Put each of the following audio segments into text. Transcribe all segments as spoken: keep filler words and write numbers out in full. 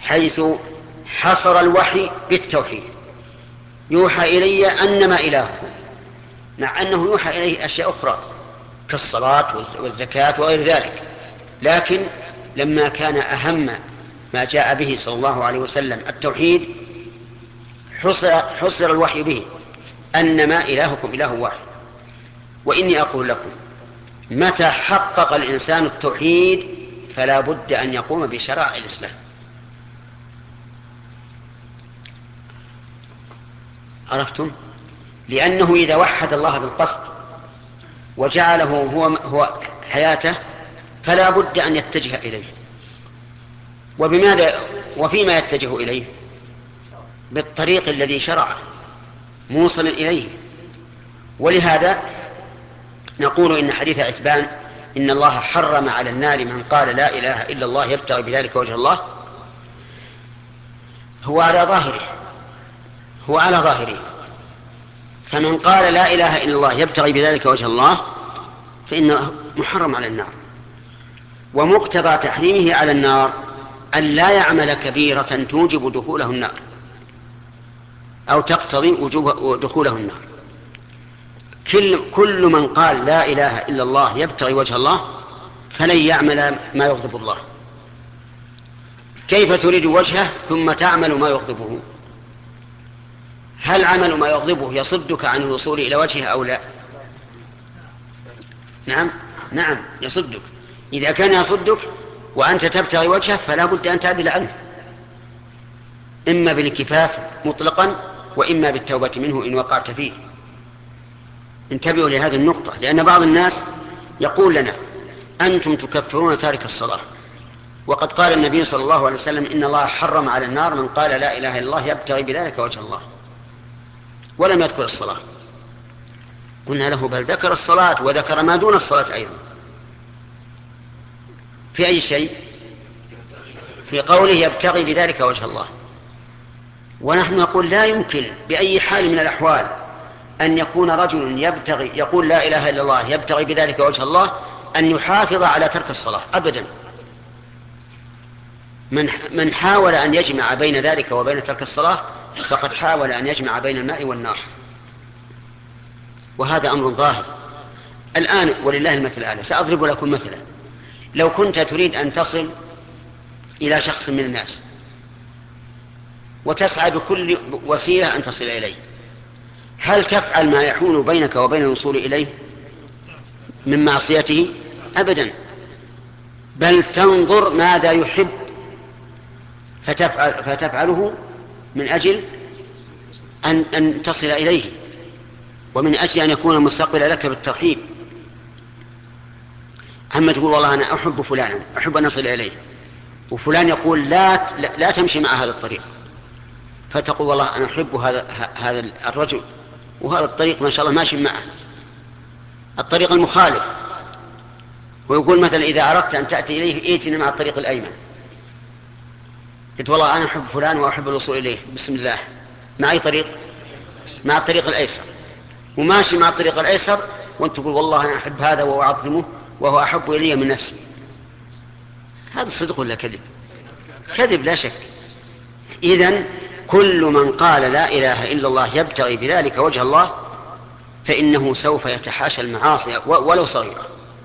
حيث حصر الوحي بالتوحيد، يوحى إلي أنما إلهكم، مع أنه يوحى إليه أشياء أخرى كالصلاة والزكاة وغير ذلك، لكن لما كان أهم ما جاء به صلى الله عليه وسلم التوحيد حصر, حصر الوحي به أنما إلهكم إله واحد. وإني أقول لكم متى حقق الإنسان التوحيد فلا بد أن يقوم بشرائع الإسلام. عرفتم؟ لأنه إذا وحد الله بالقصد وجعله هو, هو حياته فلا بد أن يتجه إليه. وبماذا وفيما يتجه إليه؟ بالطريق الذي شرعه موصل إليه. ولهذا نقول إن حديث عتبان إن الله حرم على النار من قال لا إله إلا الله يبتغي بذلك وجه الله هو على ظاهره هو على ظاهره فمن قال لا إله إلا الله يبتغي بذلك وجه الله فإنه محرم على النار. ومقتضى تحريمه على النار أن لا يعمل كبيرة توجب دخوله النار أو تقتضي وجوب دخوله النار. كل, كل من قال لا إله إلا الله يبتغي وجه الله فلن يعمل ما يغضب الله. كيف تريد وجهه ثم تعمل ما يغضبه؟ هل عمل ما يغضبه يصدك عن الوصول إلى وجهه أو لا؟ نعم نعم يصدك. إذا كان يصدك وأنت تبتغي وجهه فلا بد أن تعدل عنه، إما بالكفاف مطلقا وإما بالتوبة منه إن وقعت فيه. انتبهوا لهذه النقطة، لأن بعض الناس يقول لنا أنتم تكفرون تارك الصلاة، وقد قال النبي صلى الله عليه وسلم إن الله حرم على النار من قال لا إله إلا الله يبتغي بذلك وجه الله، ولم يذكر الصلاة. قلنا له بل ذكر الصلاة وذكر ما دون الصلاة أيضا. في أي شيء؟ في قوله يبتغي بذلك وجه الله. ونحن نقول لا يمكن بأي حال من الأحوال أن يكون رجل يبتغي يقول لا إله إلا الله يبتغي بذلك وجه الله أن يحافظ على ترك الصلاة أبدا. من من حاول أن يجمع بين ذلك وبين ترك الصلاة فقد حاول أن يجمع بين الماء والنار، وهذا أمر ظاهر. الآن ولله المثل الأعلى، سأضرب لكم مثلا. لو كنت تريد أن تصل إلى شخص من الناس وتسعى بكل وسيلة أن تصل إليه، هل تفعل ما يحول بينك وبين الوصول إليه من معصيته؟ أبدا، بل تنظر ماذا يحب فتفعل فتفعله من أجل أن, أن تصل إليه، ومن أجل أن يكون المستقبل لك بالترحيب. أما تقول والله أنا أحب فلانا أحب أن أصل إليه، وفلان يقول لا, لا, لا تمشي مع هذا الطريق، فتقول والله أنا أحب هذا, هذا الرجل وهذا الطريق ما شاء الله ماشي معه الطريق المخالف، ويقول مثلا إذا أردت أن تأتي إليه ائتنا مع الطريق الأيمن. قلت والله أنا أحب فلان وأحب الوصول إليه بسم الله، مع أي طريق؟ مع الطريق الأيسر، وماشي مع الطريق الأيسر وأنت تقول والله أنا أحب هذا وأعظمه وهو أحب إلي من نفسي. هذا صدق ولا كذب؟ كذب لا شك. إذن كل من قال لا إله إلا الله يبتغي بذلك وجه الله فإنه سوف يتحاشى المعاصي ولو صغيرة.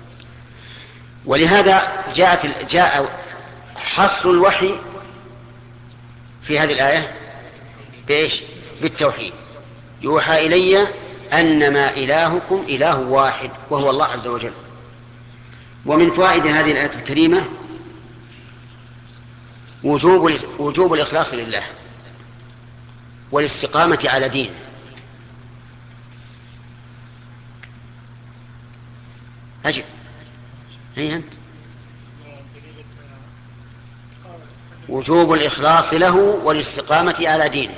ولهذا جاءت جاء حصر الوحي في هذه الآية بإيش؟ بالتوحيد. يوحى إلي أنما إلهكم إله واحد وهو الله عز وجل. ومن فوائد هذه الآية الكريمة وجوب وجوب الإخلاص لله والاستقامة على دينه. أجب هي أنت. وجوب الإخلاص له والاستقامة على دينه.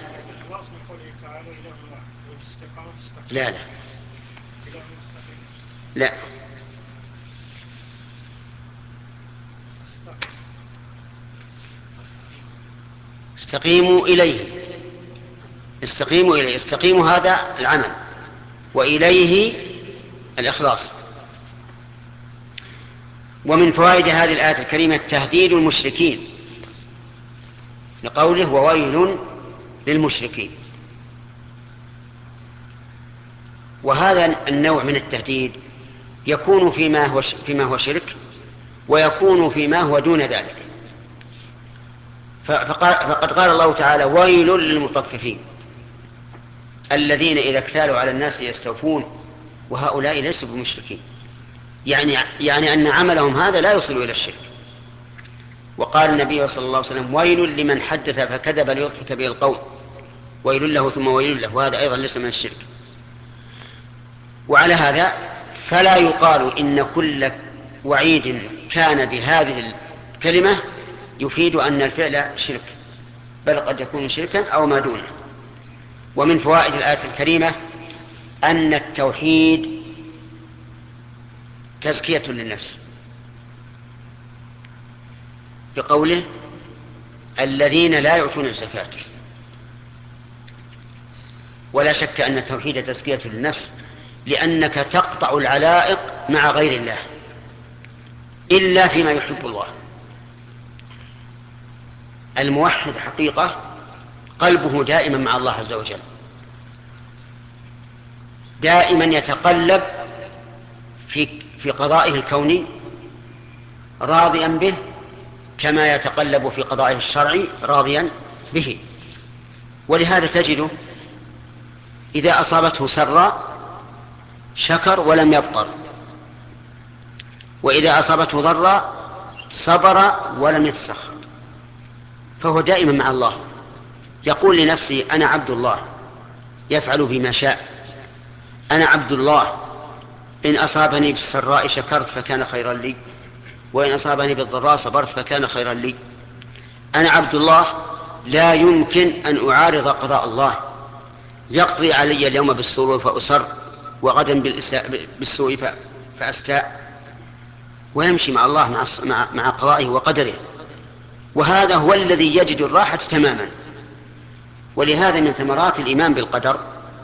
لا لا لا استقيموا إليه استقيموا إليه استقيموا هذا العمل وإليه الإخلاص. ومن فوائد هذه الآية الكريمة تهديد المشركين لقوله وويل للمشركين. وهذا النوع من التهديد يكون فيما هو فيما هو شرك، ويكون فيما هو دون ذلك. فقال فقد قال الله تعالى ويل للمطففين الذين إذا اكتالوا على الناس يستوفون وهؤلاء ليسوا بمشركين، يعني يعني أن عملهم هذا لا يصل إلى الشرك. وقال النبي صلى الله عليه وسلم ويل لمن حدث فكذب ليضحك به القوم ويل له ثم ويل له، وهذا أيضا ليس من الشرك. وعلى هذا فلا يقال إن كل وعيد كان بهذه الكلمة يفيد أن الفعل شرك، بل قد يكون شركا أو ما دونه. ومن فوائد الآية الكريمة أن التوحيد تزكية للنفس، بقوله الذين لا يؤتون الزكاة. ولا شك أن التوحيد تزكية للنفس، لأنك تقطع العلائق مع غير الله إلا فيما يحب الله. الموحد حقيقة قلبه دائما مع الله عز وجل، دائما يتقلب في في قضائه الكوني راضيا به، كما يتقلب في قضائه الشرعي راضيا به. ولهذا تجده إذا أصابته سراء شكر ولم يبطر، وإذا أصابته ضراء صبر ولم يتسخط، فهو دائما مع الله. يقول لنفسه أنا عبد الله يفعل بما شاء، أنا عبد الله إن أصابني بالسراء شكرت فكان خيرا لي، وإن أصابني بالضراء صبرت فكان خيرا لي. أنا عبد الله لا يمكن أن أعارض قضاء الله، يقضي علي اليوم بالسرور فأسر وغدا بالسوء فأستاء، ويمشي مع الله مع, مع قضائه وقدره. وهذا هو الذي يجد الراحة تماما. ولهذا من ثمرات الإيمان بالقدر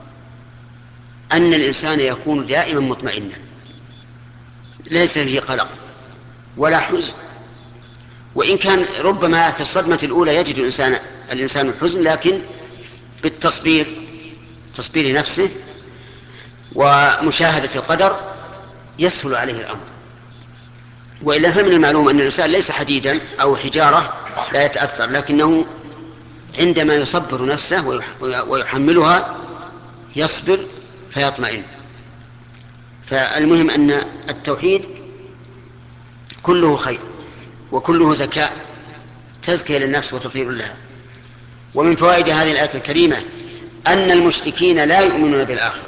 أن الإنسان يكون دائما مطمئنا، ليس فيه قلق ولا حزن. وإن كان ربما في الصدمة الأولى يجد الإنسان الإنسان الحزن، لكن بالتصبير تصبير نفسه ومشاهدة القدر يسهل عليه الأمر. وإلا فمن المعلوم أن الإنسان ليس حديدا أو حجارة لا يتأثر، لكنه عندما يصبر نفسه ويحملها يصبر فيطمئن. فالمهم أن التوحيد كله خير وكله زكاة، تزكية للنفس وتطهير لها. ومن فوائد هذه الآية الكريمة أن المشركين لا يؤمنون بالآخرة،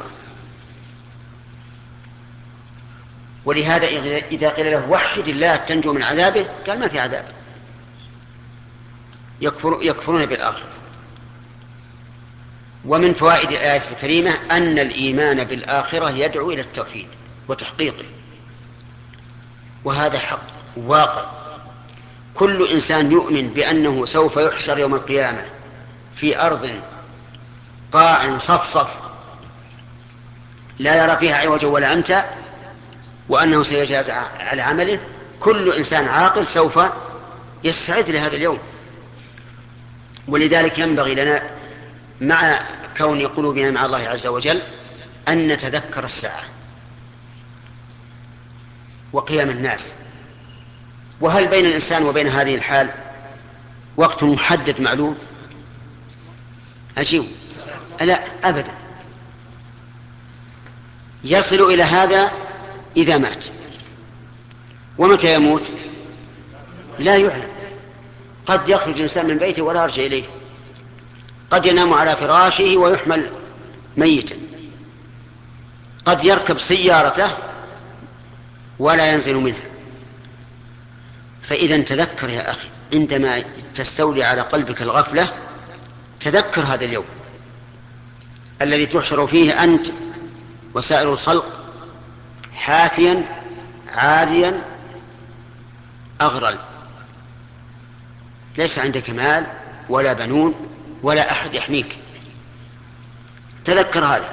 ولهذا إذا قيل له وحد الله تنجو من عذابه قال ما في عذاب، يكفر يكفرون بالآخرة. ومن فوائد الآية الكريمة أن الإيمان بالآخرة يدعو إلى التوحيد وتحقيقه، وهذا حق واقع. كل إنسان يؤمن بأنه سوف يحشر يوم القيامة في أرض قاع صفصف لا يرى فيها عوجا ولا أمتا، وأنه سيجازى على عمله. كل إنسان عاقل سوف يستعد لهذا اليوم. ولذلك ينبغي لنا مع كون قلوبنا مع الله عز وجل أن نتذكر الساعة وقيام الناس. وهل بين الإنسان وبين هذه الحال وقت محدد معلوم؟ أجيب لا أبدا. يصل إلى هذا إذا مات. ومتى يموت لا يعلم. قد يخرج الإنسان من بيته ولا يرجع إليه، قد ينام على فراشه ويحمل ميتا، قد يركب سيارته ولا ينزل منها. فإذا تذكر يا أخي عندما تستولي على قلبك الغفلة، تذكر هذا اليوم الذي تحشر فيه أنت وسائر الخلق حافيا عاريا أغرل، ليس عندك مال ولا بنون ولا أحد يحميك. تذكر هذا،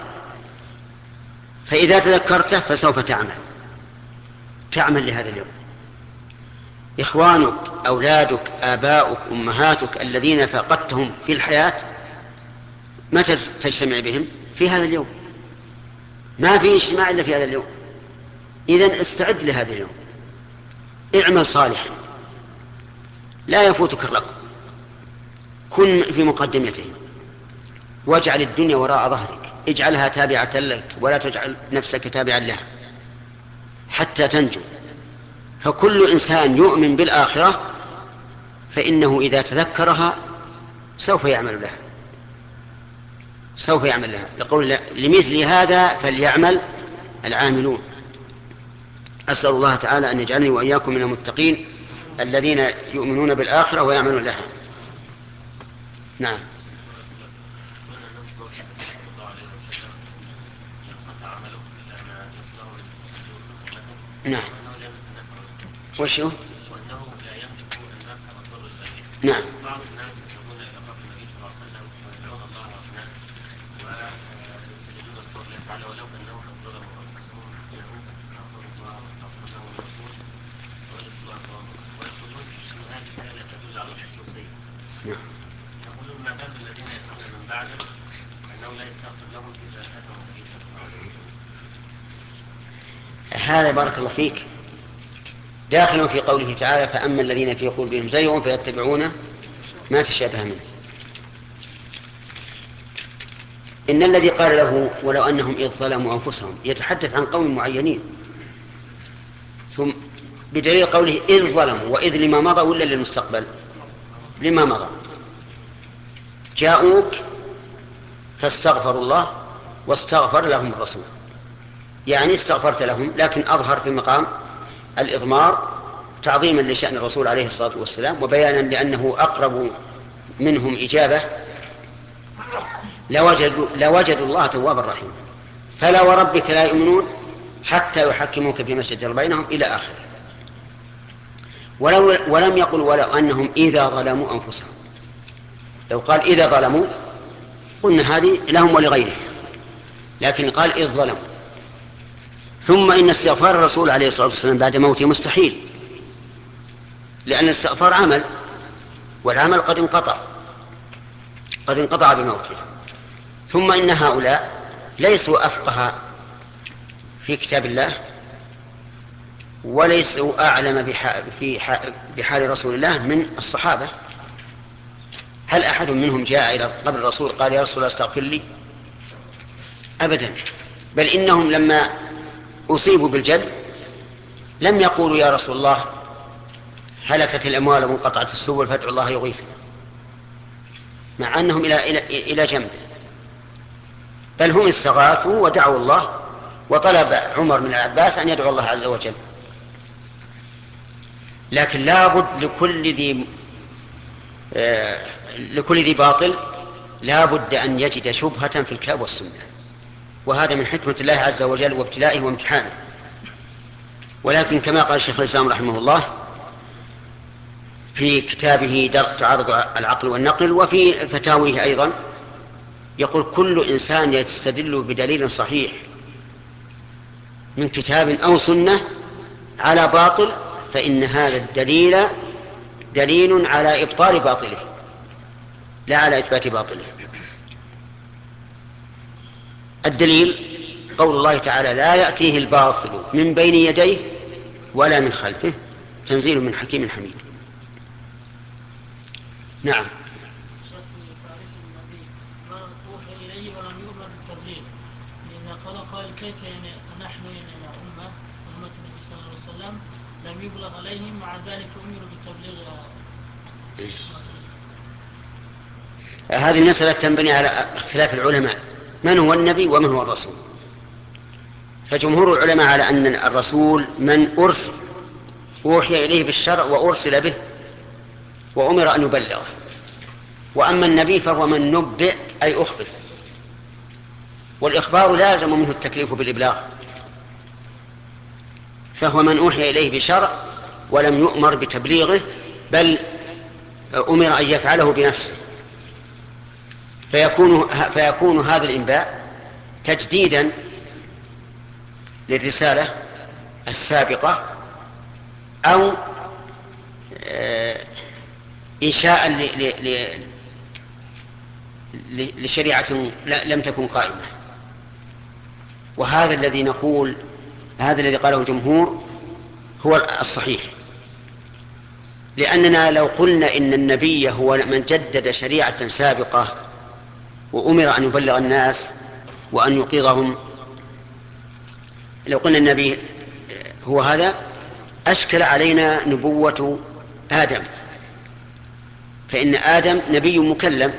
فإذا تذكرته فسوف تعمل تعمل لهذا اليوم. إخوانك، أولادك، آباؤك، أمهاتك الذين فقدتهم في الحياة متى تجتمع بهم؟ في هذا اليوم. ما في اجتماع إلا في هذا اليوم. إذن استعد لهذا اليوم، اعمل صالحا لا يفوتك الرقم، كن في مقدمته، واجعل الدنيا وراء ظهرك، اجعلها تابعة لك ولا تجعل نفسك تابعا لها حتى تنجو. فكل إنسان يؤمن بالآخرة فإنه إذا تذكرها سوف يعمل لها، سوف يعمل لها، لقول لمثل هذا فليعمل العاملون. أسأل الله تعالى أن يجعلني وإياكم من المتقين الذين يؤمنون بالآخرة ويعملون لها. نعم. نعم. وش هو؟ نعم. بعض الناس يذهبون إلى قبر النبي صلى الله عليه وسلم ويدعون الله هناك ويستجيبون القول الله تعالى ولو أنهم قد ظلموا أنفسهم جاءوك فاستغفروا الله واستغفر لهم الرسول ويقول الله ثوابهم ويقولون أن هذه الآية تدل على الخصوصية. نعم. يقولون ما بال الذين يأتون من بعده أنه لا يستغفر لهم إذا أتوا النبي صلى الله عليه وسلم. هذا بارك الله فيك داخل في قوله تعالى فأما الذين في قلوبهم زيغ فيتبعون ما تشابه منه. إن الذي قال له ولو أنهم إذ ظلموا أنفسهم يتحدث عن قوم معينين، ثم بدليل قوله إذ ظلموا، وإذ لما مضى ولا للمستقبل؟ لما مضى. جاءوك فاستغفروا الله واستغفر لهم الرسول، يعني استغفرت لهم، لكن أظهر في مقام الإضمار تعظيما لشأن الرسول عليه الصلاة والسلام وبيانا لأنه أقرب منهم إجابة. لوجدوا, لوجدوا الله توابا رحيما. فلا وربك لا يؤمنون حتى يحكموك فيما شجر بينهم إلى آخره. ولو ولم يقل ولو أنهم إذا ظلموا أنفسهم. لو قال إذا ظلموا قلنا هذه لهم ولغيرهم، لكن قال إذ ظلموا. ثم إن استغفار الرسول عليه الصلاة والسلام بعد موته مستحيل، لأن الاستغفار عمل، والعمل قد انقطع قد انقطع بموته. ثم إن هؤلاء ليسوا أفقه في كتاب الله وليسوا أعلم في بحال رسول الله من الصحابة. هل أحد منهم جاء إلى قبر الرسول قال يا رسول الله استغفر لي؟ أبدا. بل إنهم لما أصيبوا بالجد لم يقولوا يا رسول الله هلكت الأموال وانقطعت السبل فادعوا الله يغيثنا، مع أنهم إلى, إلى, إلى جنبه، بل هم استغاثوا ودعوا الله، وطلب عمر من العباس أن يدعو الله عز وجل. لكن لابد لكل ذي آه لكل ذي باطل لابد أن يجد شبهة في الكتاب والسنة، وهذا من حكمة الله عز وجل وابتلائه وامتحانه. ولكن كما قال الشيخ الإسلام رحمه الله في كتابه درء تعارض العقل والنقل وفي فتاويه أيضا، يقول كل إنسان يستدل بدليل صحيح من كتاب أو سنة على باطل فإن هذا الدليل دليل على إبطال باطله لا على إثبات باطله. الدليل قول الله تعالى لا يأتيه الباطل من بين يديه ولا من خلفه تنزيل من حكيم حميد. نعم. كيف يعني نحن يعني أمة أمة النبي صلى الله عليه وسلم لم يبلغ عليهم مع ذلك أمروا بالتبليغ؟ هذه المسألة تنبني على اختلاف العلماء من هو النبي ومن هو الرسول. فجمهور العلماء على أن الرسول من أرسل أوحي إليه بالشرع وأرسل به وأمر أن يبلغه، وأما النبي فهو من نبئ أي أخبر، والإخبار لازم منه التكليف بالإبلاغ، فهو من أوحي إليه بشرع ولم يؤمر بتبليغه بل أمر أن يفعله بنفسه، فيكون, فيكون هذا الإنباء تجديدا للرسالة السابقة أو إنشاء لشريعة لم تكن قائمة. وهذا الذي نقول، هذا الذي قاله الجمهور هو الصحيح، لأننا لو قلنا إن النبي هو من جدد شريعة سابقة وأمر أن يبلغ الناس وأن يوقظهم، لو قلنا النبي هو هذا أشكل علينا نبوة آدم، فإن آدم نبي مكلم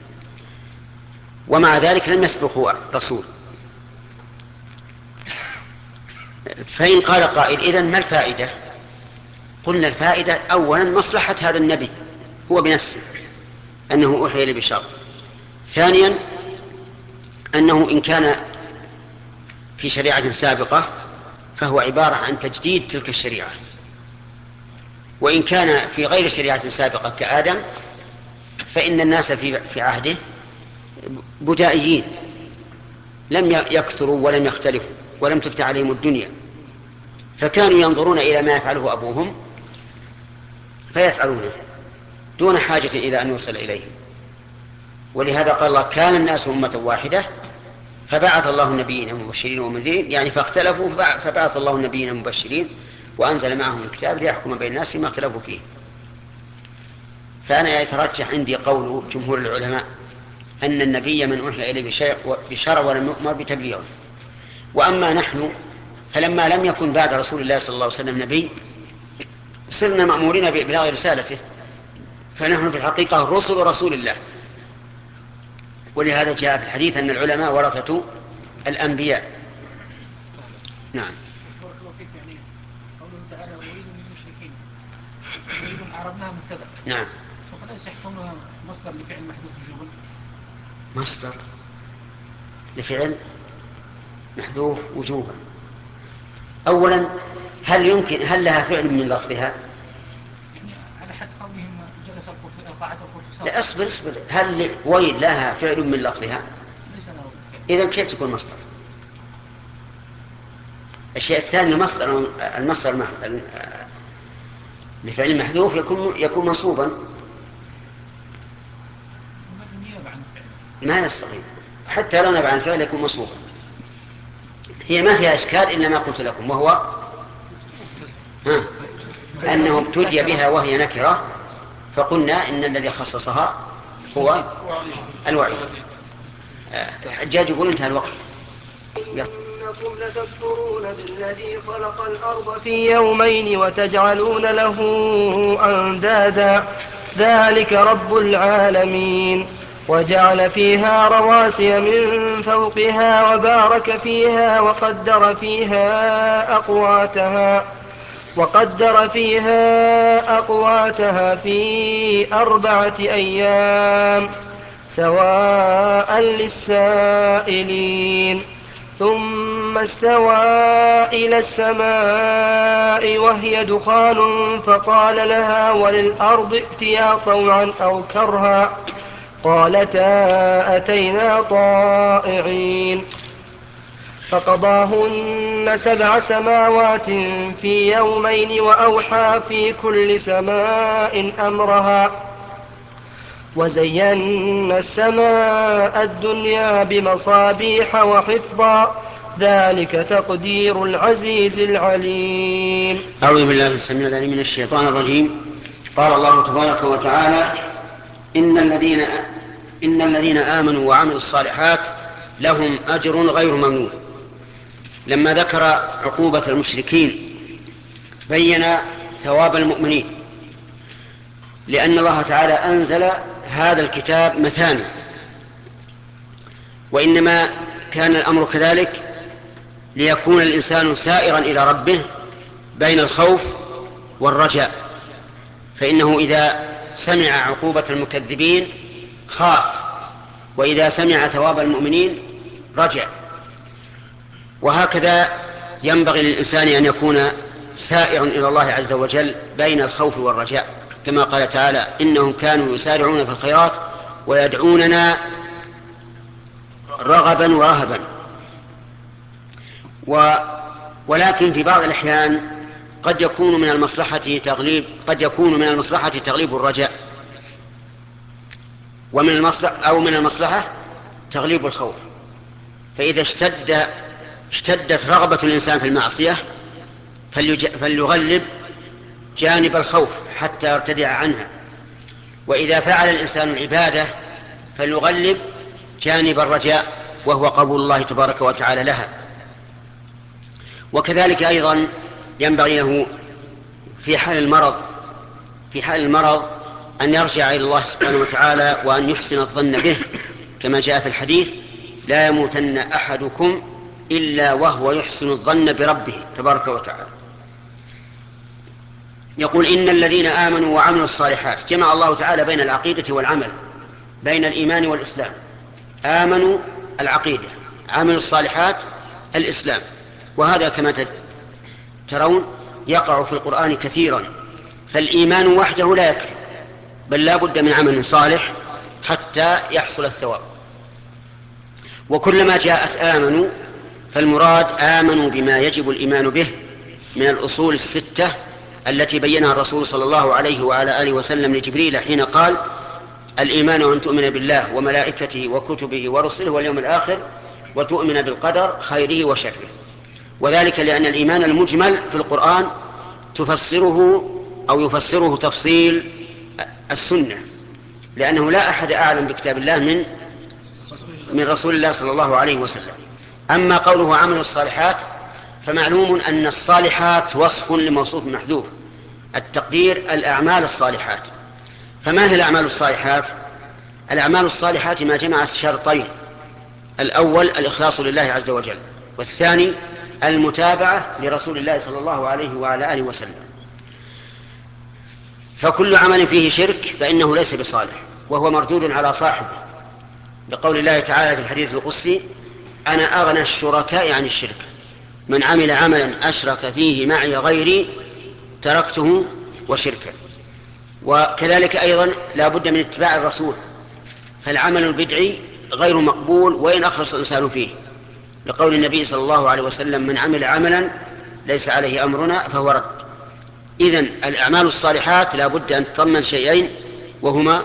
ومع ذلك لم يسبقه رسول. فإن قال قائل إذن ما الفائدة؟ قلنا الفائدة أولا مصلحة هذا النبي هو بنفسه أنه أوحي إليه بشر. ثانيا أنه إن كان في شريعة سابقة فهو عبارة عن تجديد تلك الشريعة، وإن كان في غير شريعة سابقة كآدم فإن الناس في عهده بدائيين لم يكثروا ولم يختلفوا ولم تفتح عليهم الدنيا، فكانوا ينظرون إلى ما يفعله أبوهم فيفعلونه دون حاجة إلى أن يوصل إليهم. ولهذا قال الله كان الناس أمة واحدة فبعث الله النبيين مبشرين ومنذرين، يعني فاختلفوا فبعث الله النبيين مبشرين وأنزل معهم الكتاب ليحكم بين الناس فيما اختلفوا فيه. فأنا يترجح عندي قول جمهور العلماء أن النبي من أوحي إليه بشرع ولم يؤمر بتبليغه. وأما نحن فلما لم يكن بعد رسول الله صلى الله عليه وسلم نبي صرنا مأمورين بإبلاغ رسالته، فنحن في الحقيقة رسل رسول الله. ولهذا جاء في الحديث أن العلماء ورثة الأنبياء. نعم. نعم. فليس يحكمها مصدر لفعل محذوف وجوبا. مصدر لفعل محذوف وجوبا. أولا هل يمكن هل لها فعل من لفظها؟ يعني على حد قولهم جلس قاعد الخطوة. لا اصبر اصبر هل ويل لها فعل من لفظها؟ إذا كيف تكون مصدر؟ الشيء الثاني مصدر المصدر لفعل محذوف يكون يكون منصوبا. ما يستطيع حتى لو نبع عن الفعل يكون منصوبا. هي ما فيها إشكال إلا ما قلت لكم، وهو ها أنه ابتدي بها وهي نكرة فقلنا إن الذي خصصها هو الوعيد. الحجاج يقول انتهى الوقت. إنكم لتكفرون بالذي خلق الأرض في يومين وتجعلون له أندادا ذلك رب العالمين. وجعل فيها رواسي من فوقها وبارك فيها وقدر فيها أقواتها وقدر فيها أقواتها في أربعة أيام سواء للسائلين. ثم استوى إلى السماء وهي دخان فقال لها وللأرض ائتيا طوعا أو كرها قالتا أتينا طائعين. فقضاهن سبع سماوات في يومين وأوحى في كل سماء أمرها وزينا السماء الدنيا بمصابيح وحفظا ذلك تقدير العزيز العليم. أعوذ بالله السميع العليم من الشيطان الرجيم. قال الله تبارك وتعالى إن الذين إن الذين آمنوا وعملوا الصالحات لهم أجر غير ممنون. لما ذكر عقوبة المشركين بين ثواب المؤمنين، لأن الله تعالى أنزل هذا الكتاب مثاني، وإنما كان الأمر كذلك ليكون الإنسان سائرا إلى ربه بين الخوف والرجاء، فإنه إذا سمع عقوبة المكذبين خاف، وإذا سمع ثواب المؤمنين رجع. وهكذا ينبغي للإنسان أن يكون سائرا إلى الله عز وجل بين الخوف والرجاء، كما قال تعالى إنهم كانوا يسارعون في الخيرات ويدعوننا رغبا ورهبا. و ولكن في بعض الأحيان قد يكون من المصلحة تغليب قد يكون من المصلحة تغليب الرجاء، ومن المصلحة أو من المصلحة تغليب الخوف. فإذا اشتد اشتدت رغبة الإنسان في المعصية فليغلب جانب الخوف حتى يرتدع عنها، وإذا فعل الإنسان العبادة فليغلب جانب الرجاء وهو قبول الله تبارك وتعالى لها. وكذلك أيضا ينبغي له في حال المرض في حال المرض أن يرجع إلى الله سبحانه وتعالى وأن يحسن الظن به، كما جاء في الحديث: لا يموتن أحدكم إلا وهو يحسن الظن بربه تبارك وتعالى. يقول: إن الذين آمنوا وعملوا الصالحات. جمع الله تعالى بين العقيدة والعمل، بين الإيمان والإسلام. آمنوا العقيدة، عملوا الصالحات الإسلام. وهذا كما ترون يقع في القرآن كثيرا. فالإيمان وحده لا يكفي، بل لا بد من عمل صالح حتى يحصل الثواب. وكلما جاءت آمنوا فالمراد آمنوا بما يجب الإيمان به من الأصول الستة التي بينها الرسول صلى الله عليه وعلى آله وسلم لجبريل حين قال: الإيمان أن تؤمن بالله وملائكته وكتبه ورسله واليوم الآخر وتؤمن بالقدر خيره وشره. وذلك لأن الإيمان المجمل في القرآن تفسره أو يفسره تفصيل السنة، لأنه لا أحد أعلم بكتاب الله من من رسول الله صلى الله عليه وسلم. أما قوله عمل الصالحات فمعلوم أن الصالحات وصف لموصوف محذوف، التقدير الأعمال الصالحات. فما هي الأعمال الصالحات؟ الأعمال الصالحات ما جمعت شرطين: الأول الإخلاص لله عز وجل، والثاني المتابعة لرسول الله صلى الله عليه وعلى آله وسلم. فكل عمل فيه شرك فإنه ليس بصالح وهو مردود على صاحبه، بقول الله تعالى في الحديث القدسي: أنا أغنى الشركاء عن الشرك، من عمل عملا أشرك فيه معي غيري تركته وشركه. وكذلك أيضا لا بد من اتباع الرسول، فالعمل البدعي غير مقبول وإن أخلص الإنسان فيه، لقول النبي صلى الله عليه وسلم: من عمل عملا ليس عليه أمرنا فهو رد. إذن الأعمال الصالحات لا بد أن تضمن شيئين، وهما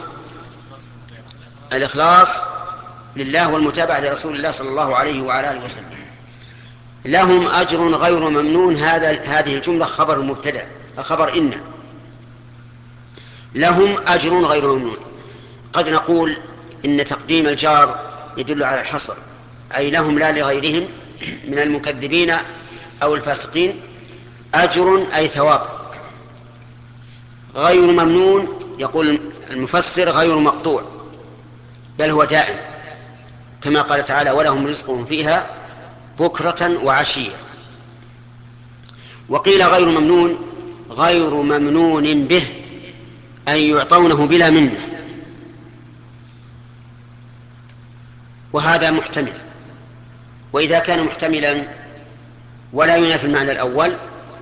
الإخلاص لله والمتابعة لرسول الله صلى الله عليه وعلى آله وسلم. لهم أجر غير ممنون. هذا هذه الجملة خبر المبتدأ، خبر إن. لهم أجر غير ممنون. قد نقول إن تقديم الجار يدل على الحصر، أي لهم لا لغيرهم من المكذبين أو الفاسقين أجر أي ثواب. غير ممنون يقول المفسر غير مقطوع، بل هو دائم، كما قال تعالى: ولهم رزقهم فيها بكرة وعشية. وقيل غير ممنون غير ممنون به، أي يعطونه بلا منه، وهذا محتمل. وإذا كان محتملا ولا ينافي المعنى الأول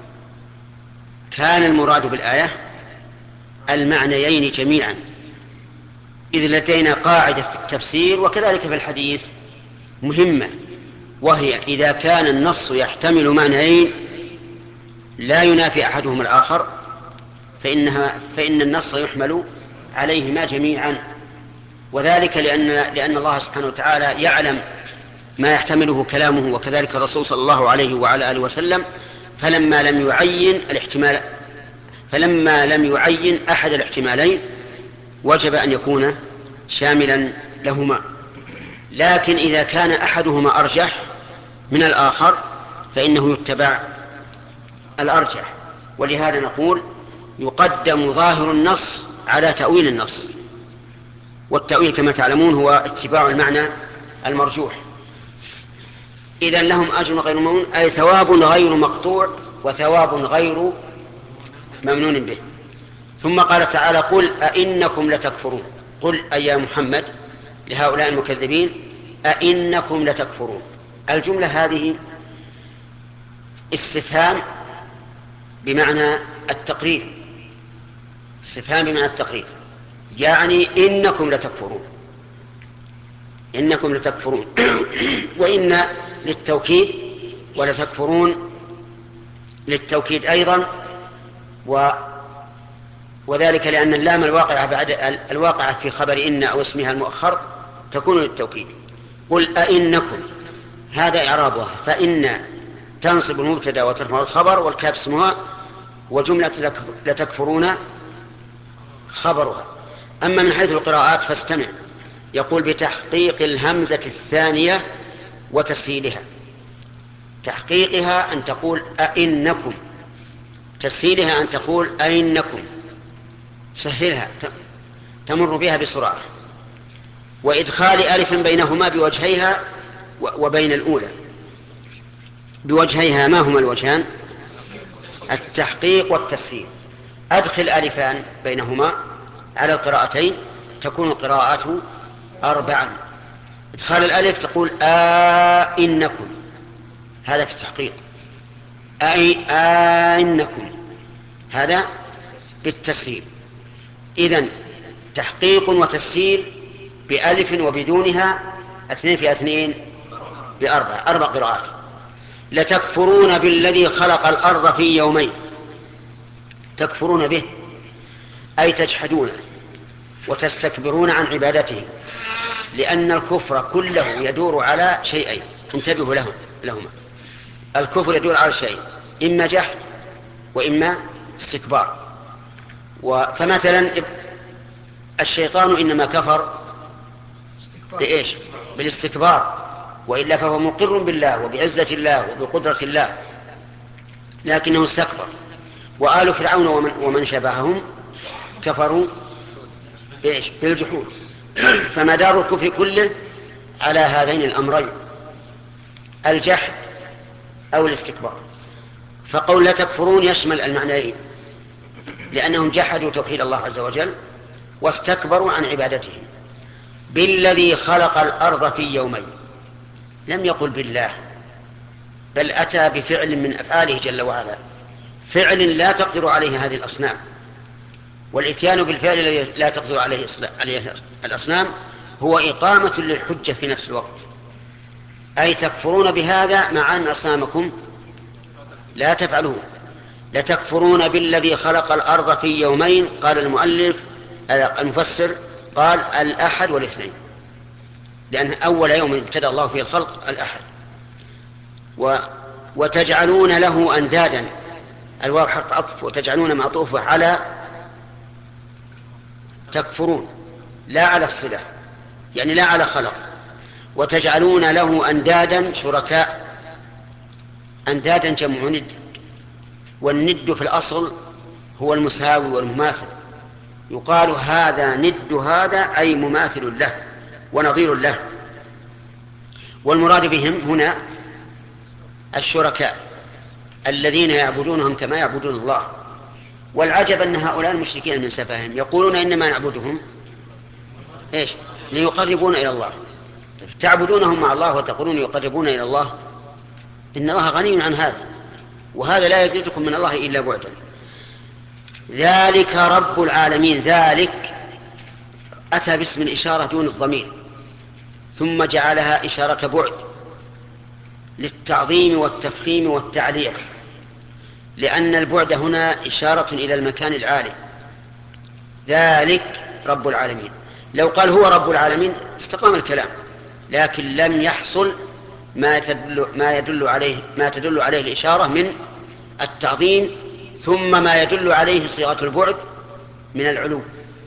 كان المراد بالآية المعنيين جميعا، إذ لدينا قاعدة في التفسير وكذلك في الحديث مهمة، وهي إذا كان النص يحتمل معنيين لا ينافي أحدهما الآخر فإنها فإن النص يحمل عليهما جميعا. وذلك لأن لأن الله سبحانه وتعالى يعلم ما يحتمله كلامه وكذلك الرسول صلى الله عليه وعلى آله وسلم، فلما لم يعين الاحتمال فلما لم يعين أحد الاحتمالين وجب أن يكون شاملا لهما. لكن إذا كان أحدهما أرجح من الآخر فإنه يتبع الأرجح، ولهذا نقول يقدم ظاهر النص على تأويل النص، والتأويل كما تعلمون هو اتباع المعنى المرجوح. إذن لهم أجر غير ممنون أي ثواب غير مقطوع وثواب غير ممنون به. ثم قال تعالى: قل أئنكم لتكفرون. قل أي يا محمد لهؤلاء المكذبين: أئنكم لتكفرون. الجملة هذه استفهام بمعنى التقرير، استفهام بمعنى التقرير، يعني إنكم لتكفرون، إنكم لتكفرون وإن للتوكيد ولتكفرون للتوكيد أيضا و وذلك لأن اللام الواقعة بعد الواقعة في خبر إن أو اسمها المؤخر تكون للتوكيد. قل أئنكم، هذا إعرابها، فإن تنصب المبتدا وترفع الخبر والكاف اسمها، وجملة لتكفرون خبرها. أما من حيث القراءات فاستمع، يقول بتحقيق الهمزة الثانية وتسهيلها. تحقيقها أن تقول أئنكم، تسهيلها أن تقول أئنكم، سهلها تمر بها بسرعة. وإدخال ألف بينهما بوجهيها وبين الأولى بوجهيها. ما هما الوجهان؟ التحقيق والتسهيل. أدخل ألفان بينهما على القراءتين تكون القراءات أربعا. إدخال الألف تقول آئنكم، هذا في التحقيق. أي آئنكم هذا بالتسهيل. إذن تحقيق وتسهيل بألف وبدونها اثنين في اثنين بأربع، أربع قراءات. لتكفرون بالذي خلق الأرض في يومين. تكفرون به أي تجحدونه وتستكبرون عن عبادته، لأن الكفر كله يدور على شيئين، انتبهوا لهم لهما. الكفر يدور على شيء، إما جحد وإما استكبار. فمثلا الشيطان إنما كفر بإيش؟ بالاستكبار، وإلا فهو مقر بالله وبعزة الله وبقدرة الله، لكنه استكبر. وآل فرعون ومن, ومن شبههم كفروا بإيش؟ بالجحود. فمدار الكفر كله على هذين الأمرين، الجحد أو الاستكبار. فقول لا تكفرون يشمل المعنيين، لأنهم جحدوا توحيد الله عز وجل واستكبروا عن عبادته. بالذي خلق الأرض في يومين، لم يقل بالله، بل أتى بفعل من أفعاله جل وعلا، فعل لا تقدر عليه هذه الأصنام. والإتيان بالفعل الذي لا تقدر عليه الأصنام هو إقامة للحجة في نفس الوقت. أي تكفرون بهذا مع أن أصنامكم لا تفعلوه. لتكفرون بالذي خلق الأرض في يومين. قال المؤلف المفسر قال الأحد والاثنين، لأن أول يوم ابتدأ الله فيه الخلق الأحد. و وتجعلون له أندادا، الواو حرف عطف، وتجعلون معطوفة على تكفرون، لا على الصلة، يعني لا على خلق. وتجعلون له أندادا شركاء. أندادا جمع ند، والند في الأصل هو المساوي والمماثل. يقال هذا ند هذا أي مماثل له ونظير له. والمراد بهم هنا الشركاء الذين يعبدونهم كما يعبدون الله. والعجب أن هؤلاء المشركين من سفههم يقولون إنما نعبدهم إيش؟ ليقربون إلى الله. تعبدونهم مع الله وتقولون يقربون إلى الله، إن الله غني عن هذا، وهذا لا يزيدكم من الله إلا بعدا. ذلك رب العالمين. ذلك أتى باسم الإشارة دون الضمير، ثم جعلها إشارة بعد للتعظيم والتفخيم والتعلية، لأن البعد هنا إشارة إلى المكان العالي. ذلك رب العالمين. لو قال هو رب العالمين استقام الكلام، لكن لم يحصل ما تدل, ما يدل عليه ما تدل عليه الإشارة من التعظيم، ثم ما يدل عليه صيغة البعد من العلو.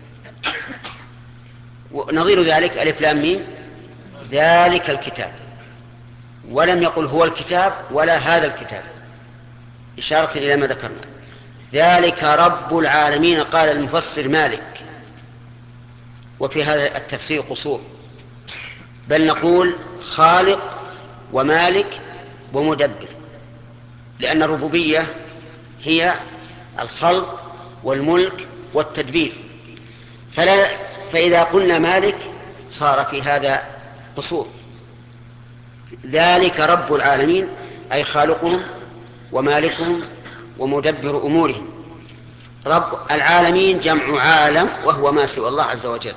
ونظير ذلك ألف لام ميم، ذلك الكتاب، ولم يقل هو الكتاب ولا هذا الكتاب، إشارة إلى ما ذكرنا. ذلك رب العالمين. قال المفسر مالك، وفي هذا التفسير قصور، بل نقول خالق ومالك ومدبر، لأن الربوبية هي الخلق والملك والتدبير. فلا فإذا قلنا مالك صار في هذا قصور. ذلك رب العالمين أي خالقهم ومالكهم ومدبر أمورهم. رب العالمين جمع عالم، وهو ما سوى الله عز وجل.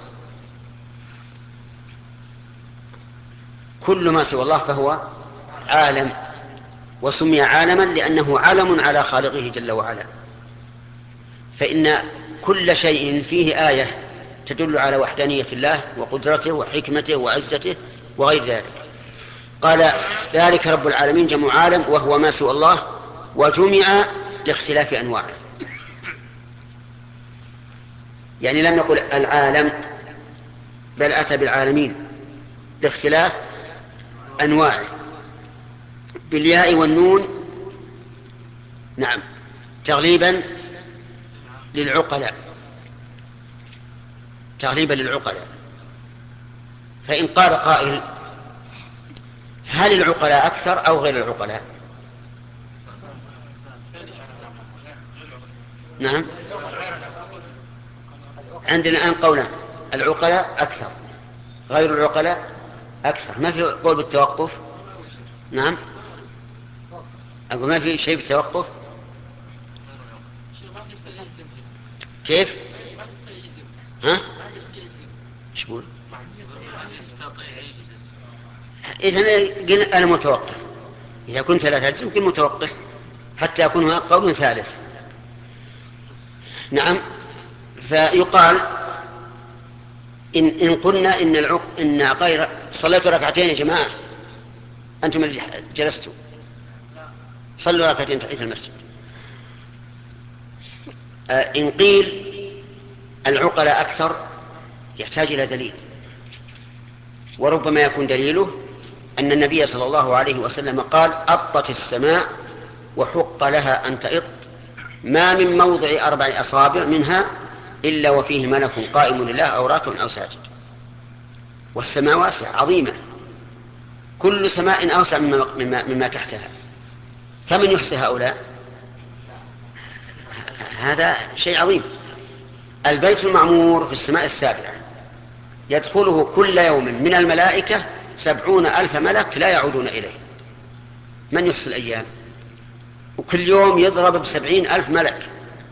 كل ما سوى الله فهو عالم، وسمي عالما لأنه علم على خالقه جل وعلا. فإن كل شيء فيه آية تدل على وحدانية الله وقدرته وحكمته وعزته وغير ذلك. قال ذلك رب العالمين جمع عالم وهو ما سوى الله، وجمع لاختلاف أنواعه. يعني لم يقل العالم بل أتى بالعالمين لاختلاف أنواعه بالياء والنون، نعم، تغليبا للعقلاء، تغليبا للعقلاء. فإن قال قائل هل العقلاء أكثر أو غير العقلاء؟ نعم، عندنا الآن قولان: العقلاء أكثر، غير العقلاء أكثر. ما في قول بالتوقف. نعم، أقول ما في شيء بالتوقف. كيف؟ ها؟ ايش يقول؟ إذن أنا متوقف. إذا كنت لا تجزم كن متوقف حتى يكون هناك قول ثالث. نعم، فيقال إن, إن قلنا إن العق إن غير صليت ركعتين يا جماعة، أنتم اللي جلستوا صلوا ركعتين تحية المسجد. آه إن قيل العقلاء أكثر يحتاج إلى دليل، وربما يكون دليله أن النبي صلى الله عليه وسلم قال: أطت السماء وحق لها أن تئط، ما من موضع أربع أصابع منها إلا وفيه ملك قائم لله أو راكع أو ساجد. والسماء واسعة عظيمة، كل سماء أوسع مما, مما, مما تحتها، فمن يحصي هؤلاء؟ هذا شيء عظيم. البيت المعمور في السماء السابعة يدخله كل يوم من الملائكة سبعون ألف ملك لا يعودون إليه. من يحصي الأيام؟ وكل يوم يضرب بسبعين ألف ملك.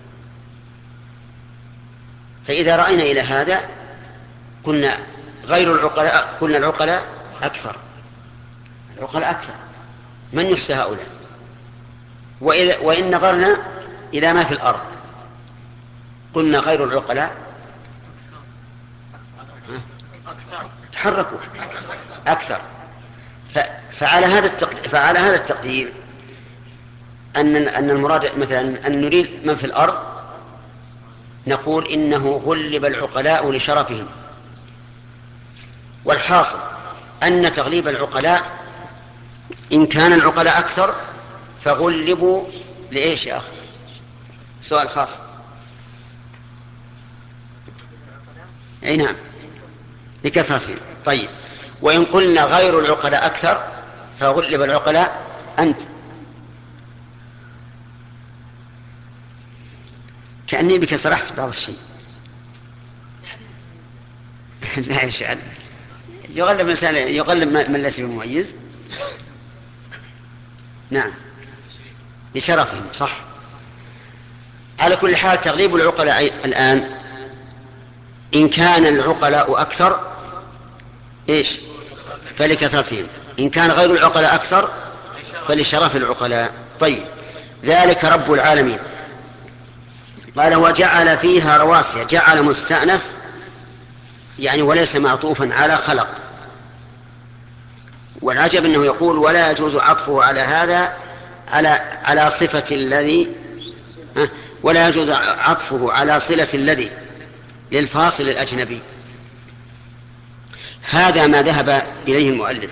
فإذا رأينا إلى هذا قلنا غير العقلاء، قلنا العقلاء أكثر، العقلاء أكثر. من يحصي هؤلاء؟ وإذا وإن نظرنا إلى ما في الأرض قلنا غير العقلاء تحركوا أكثر. فعلى هذا التقدير فعلى هذا التقدير أن أن المراد مثلا أن نريد من في الأرض، نقول إنه غلب العقلاء لشرفهم. والحاصل أن تغليب العقلاء إن كان العقلاء أكثر فغلبوا لإيش يا أخي؟ سؤال خاص. أي نعم، لكثرتهم. طيب، وإن قلنا غير العقلاء أكثر فغلب العقلاء. أنت كأني بك سرحت بعض الشيء. لا يشعل، يغلب مثلا يغلب من ليس بمميز. نعم، لشرفهم، صح. على كل حال تغليب العقلاء الآن إن كان العقلاء أكثر إيش؟ فلكثرتهم. إن كان غير العقلاء أكثر فلشرف العقلاء. طيب، ذلك رب العالمين. قال: وجعل فيها رواسي. جعل مستأنف يعني وليس معطوفا على خلق. والعجب أنه يقول ولا يجوز عطفه على هذا على على صفة الذي، ولا يجوز عطفه على صلة الذي للفاصل الأجنبي. هذا ما ذهب إليه المؤلف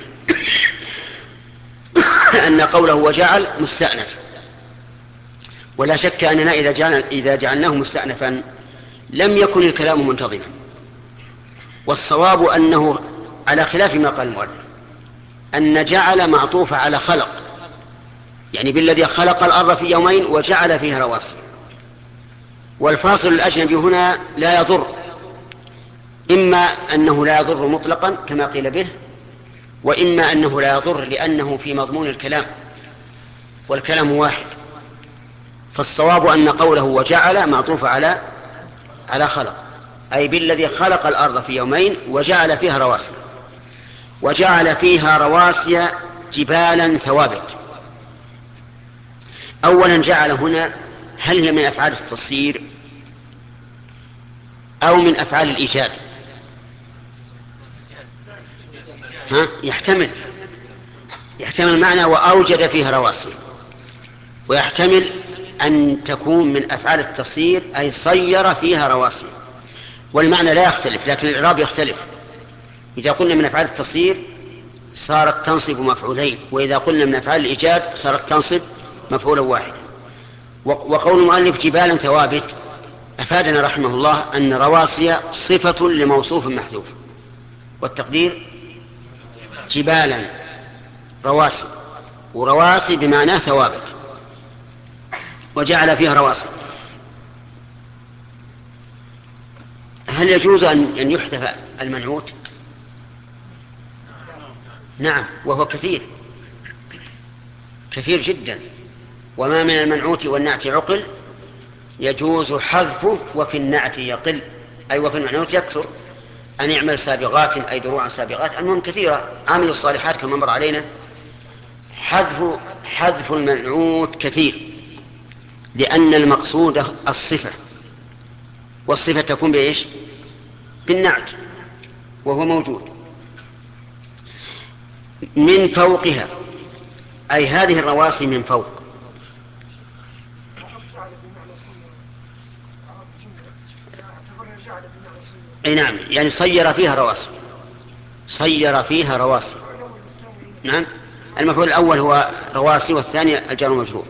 أن قوله وجعل مستأنف. ولا شك أننا إذا جعلنا إذا جعلناه مستأنفا لم يكن الكلام منتظما. والصواب أنه على خلاف ما قال المؤلف، أن جعل معطوف على خلق، يعني بالذي خلق الأرض في يومين وجعل فيها رواسي. والفاصل الأجنبي هنا لا يضر، إما أنه لا يضر مطلقا كما قيل به، وإما أنه لا يضر لأنه في مضمون الكلام والكلام واحد. فالصواب أن قوله وجعل معطوف على على خلق، أي بالذي خلق الأرض في يومين وجعل فيها رواسي. وجعل فيها رواسي جبالا ثوابت. أولا جعل هنا هل هي من أفعال التصير أو من أفعال الإيجاد؟ ها؟ يحتمل يحتمل معنى وأوجد فيها رواسي، ويحتمل أن تكون من أفعال التصير أي صير فيها رواسي، والمعنى لا يختلف لكن الإعراب يختلف. إذا قلنا من أفعال التصير صارت تنصب مفعولين، وإذا قلنا من أفعال الإيجاد صارت تنصب مفعولا واحدا. وقول المؤلف جبالا ثوابت أفادنا رحمه الله أن رواسي صفة لموصوف محذوف، والتقدير جبالا رواسي، ورواسي بمعنى ثوابت، وجعل فيها رواسي. هل يجوز أن يحذف المنعوت؟ نعم، وهو كثير كثير جدا. وما من المنعوت والنعت عقل يجوز حذفه وفي النعت يقل، أي وفي المنعوت يكثر. أن يعمل سابغات أي دروعا سابغات، المهم كثيرة، عامل الصالحات كما مر علينا. حذف حذف المنعوت كثير، لأن المقصود الصفة، والصفة تكون بإيش؟ بالنعت، وهو موجود. من فوقها أي هذه الرواسي من فوق. أي نعم، يعني صير فيها رواسي، صير فيها رواسي. نعم، المفعول الأول هو رواسي، والثاني الجار والمجرور.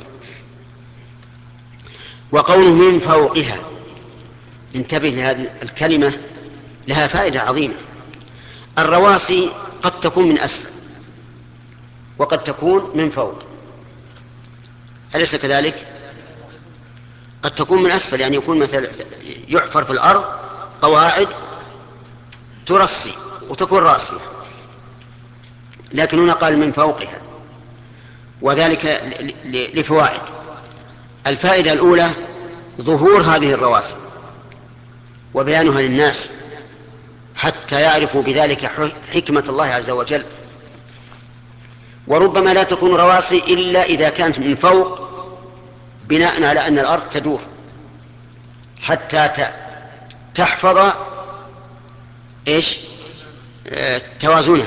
وقوله من فوقها، انتبه لهذه الكلمة، لها فائدة عظيمة. الرواسي قد تكون من أسفل وقد تكون من فوق، أليس كذلك؟ قد تكون من أسفل، يعني يكون مثلا يحفر في الأرض قواعد ترصي وتكون راسية، لكن هنا قال من فوقها، وذلك لفوائد. الفائدة الأولى ظهور هذه الرواسي وبيانها للناس حتى يعرفوا بذلك حكمة الله عز وجل. وربما لا تكون رواسي إلا إذا كانت من فوق، بناء على أن الأرض تدور حتى تحفظ إيش؟ اه توازنها.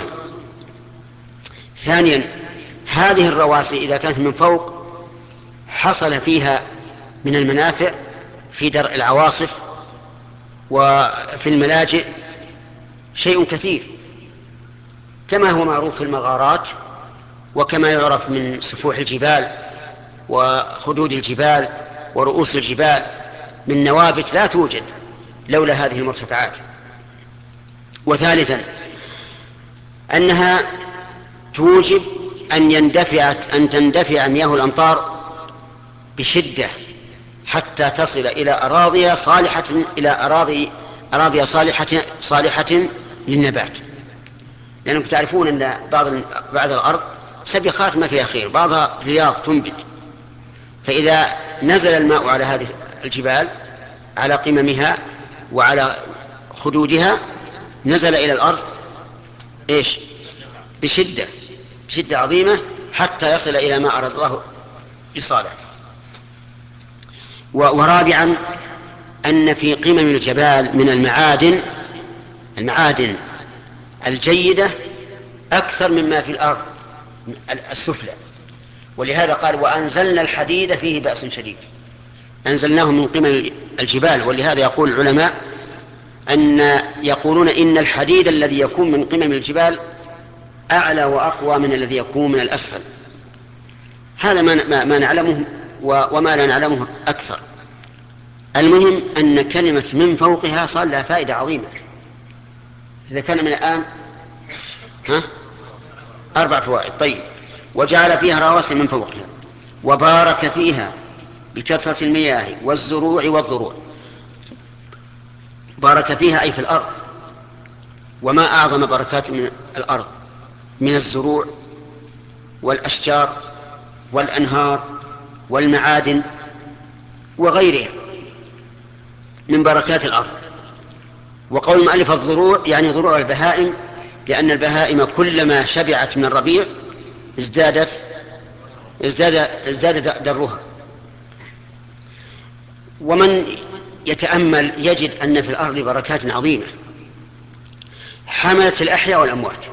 ثانيا، هذه الرواسي إذا كانت من فوق حصل فيها من المنافع في درء العواصف وفي الملاجئ شيء كثير، كما هو معروف في المغارات، وكما يعرف من سفوح الجبال وخدود الجبال ورؤوس الجبال من نوابت لا توجد لولا هذه المرتفعات. وثالثا، أنها توجب أن يندفع أن تندفع مياه الأمطار بشدة حتى تصل إلى أراضي صالحة إلى أراضي أراضي صالحة صالحة للنبات، لأنكم تعرفون أن بعض بعض الأرض سبخات ما فيها خير، بعضها رياض تنبت، فإذا نزل الماء على هذه الجبال على قممها وعلى خدودها نزل إلى الأرض إيش؟ بشدة بشدة عظيمة حتى يصل إلى ما أراد الله إيصاله. ورابعا، أن في قمم الجبال من المعادن المعادن الجيدة أكثر مما في الأرض السفلى، ولهذا قال وأنزلنا الحديد فيه بأس شديد، أنزلناه من قمم الجبال. ولهذا يقول العلماء أن يقولون إن الحديد الذي يكون من قمم الجبال أعلى وأقوى من الذي يكون من الأسفل. هذا ما, ما نعلمه وما لا نعلمه أكثر. المهم أن كلمة من فوقها صار لها فائدة عظيمة. إذا كان من الآن ها أربع فوائد. طيب، وجعل فيها رواسي من فوقها وبارك فيها بكثرة المياه والزروع والضروع. بارك فيها أي في الأرض، وما أعظم بركات من الأرض من الزروع والأشجار والأنهار والمعادن وغيرها من بركات الأرض. وقول المؤلف الضروع يعني ضروع البهائم، لأن البهائم كلما شبعت من الربيع ازدادت ازداد ازداد درها. ومن يتأمل يجد أن في الأرض بركات عظيمة حملت الأحياء والأموات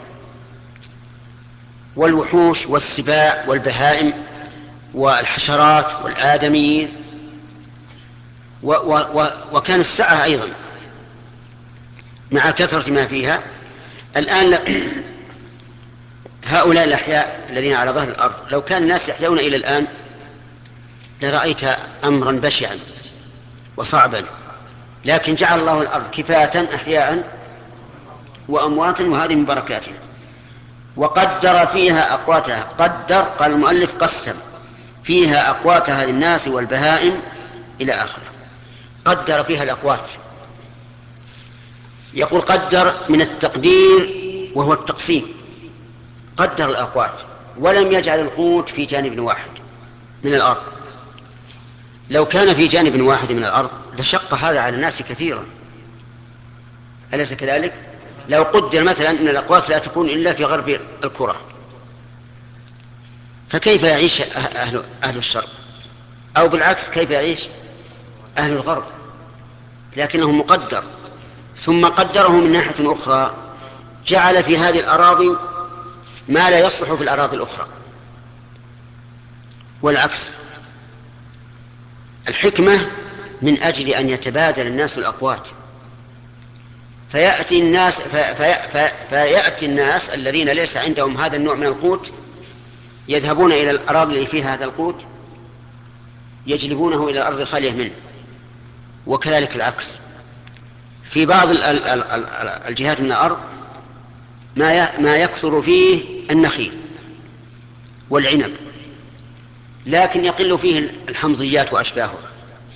والوحوش والسباع والبهائم والحشرات والآدميين و و و وكان السعة أيضا مع كثرة ما فيها. الآن هؤلاء الأحياء الذين على ظهر الأرض لو كان الناس يحيون إلى الآن لرأيت أمرا بشعا وصعبا، لكن جعل الله الأرض كفاة أحياء وأمواتا، وهذه من بركاتها. وقدر فيها أقواتها، قدر قال المؤلف قسم فيها أقواتها للناس والبهائم إلى آخره. قدر فيها الأقوات، يقول قدر من التقدير وهو التقسيم، قدر الأقوات ولم يجعل القوت في جانب واحد من الأرض. لو كان في جانب واحد من الأرض لشق هذا على الناس كثيرا، أليس كذلك؟ لو قدر مثلا أن الأقوات لا تكون إلا في غرب الكرة، فكيف يعيش أهل, أهل الشرق؟ أو بالعكس كيف يعيش أهل الغرب؟ لكنه مقدر. ثم قدره من ناحية أخرى، جعل في هذه الأراضي ما لا يصلح في الأراضي الأخرى، والعكس. الحكمة من أجل أن يتبادل الناس الأقوات، فيأتي الناس في في فيأتي الناس الذين ليس عندهم هذا النوع من القوت يذهبون إلى الأراضي اللي فيها هذا القوت يجلبونه إلى الأرض الخالية منه، وكذلك العكس. في بعض الجهات من الأرض ما يكثر فيه النخيل والعنب، لكن يقل فيه الحمضيات وأشباهها،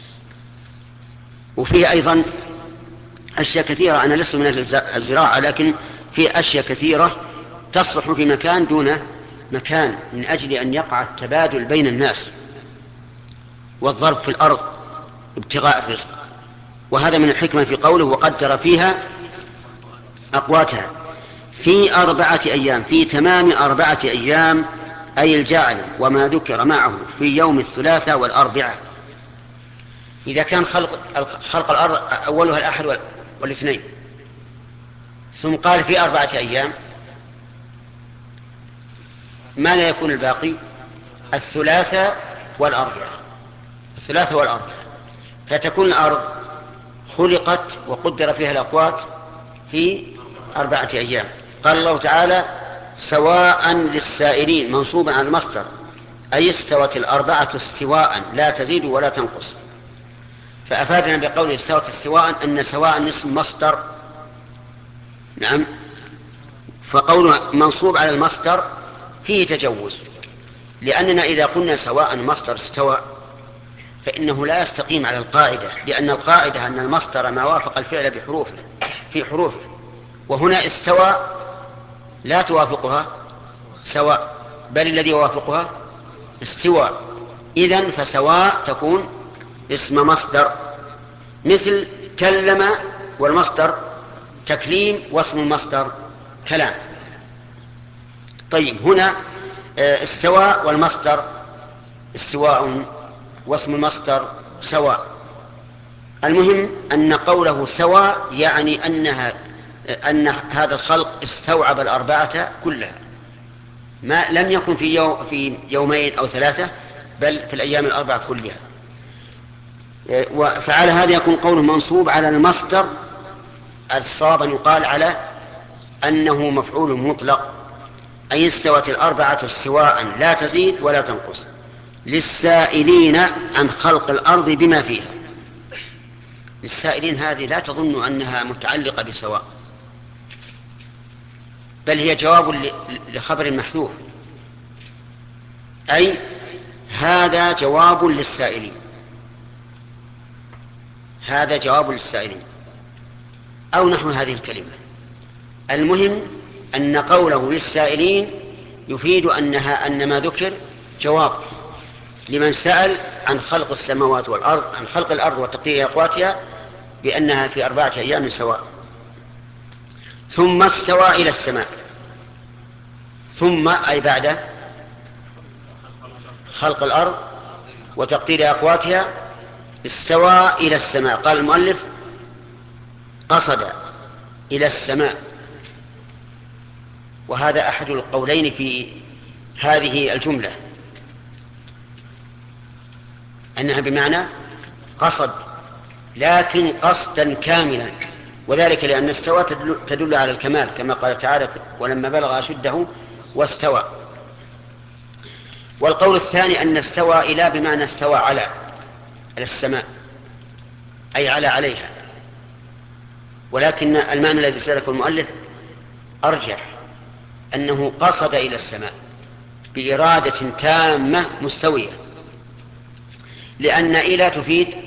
وفيه أيضا أشياء كثيرة. أنا لست من الزراعة، لكن في أشياء كثيرة تصلح في مكان دون مكان من أجل أن يقع التبادل بين الناس والضرب في الأرض ابتغاء الرزق. وهذا من الحكمة في قوله وقدر فيها أقواتها في أربعة أيام، في تمام أربعة أيام، أي الجعل وما ذكر معه في يوم الثلاثاء والأربعاء. إذا كان خلق, خلق الأرض أولها الأحد والاثنين، ثم قال في أربعة أيام، ماذا يكون الباقي؟ الثلاثاء والأربعاء، الثلاثاء والأربعاء. فتكون الأرض خلقت وقدر فيها الأقوات في أربعة أيام. قال الله تعالى سواء للسائلين، منصوبا على المصدر، أي استوت الأربعة استواء لا تزيد ولا تنقص. فأفادنا بقول استوت استواء أن سواء اسم مصدر. نعم، فقوله منصوب على المصدر فيه تجوز، لأننا إذا قلنا سواء مصدر استوى فإنه لا يستقيم على القاعدة، لأن القاعدة أن المصدر ما وافق الفعل بحروفه في حروفه، وهنا استوى لا توافقها سواء، بل الذي يوافقها استواء. إذن فسواء تكون اسم مصدر، مثل كلم والمصدر تكليم واسم المصدر كلام. طيب هنا استواء والمصدر استواء واسم المصدر سواء. المهم أن قوله سواء يعني أنها أن هذا الخلق استوعب الأربعة كلها، ما لم يكن في يوم في يومين أو ثلاثة، بل في الأيام الأربعة كلها. فعلى هذا يكون قوله منصوب على المصدر. الصواب أن يقال على أنه مفعول مطلق، أي استوت الأربعة استواء لا تزيد ولا تنقص، للسائلين عن خلق الأرض بما فيها. للسائلين هذه لا تظن أنها متعلقة بسواء، بل هي جواب لخبر محذوف، أي هذا جواب للسائلين، هذا جواب للسائلين أو نحو هذه الكلمة. المهم أن قوله للسائلين يفيد أنها أن ما ذكر جواب لمن سأل عن خلق السماوات والأرض، عن خلق الأرض وتقدير أقواتها بأنها في أربعة أيام سواء. ثم استوى إلى السماء، ثم أي بعد خلق الأرض وتقدير أقواتها، استوى إلى السماء. قال المؤلف قصد إلى السماء، وهذا أحد القولين في هذه الجملة، أنها بمعنى قصد لكن قصدا كاملا، وذلك لأن استوى تدل على الكمال كما قال تعالى ولما بلغ أشده واستوى. والقول الثاني أن استوى إلى بمعنى استوى على على السماء، أي على عليها، ولكن المعنى الذي سلكه المؤلف أرجح، أنه قصد إلى السماء بإرادة تامة مستوية، لأن إلى تفيد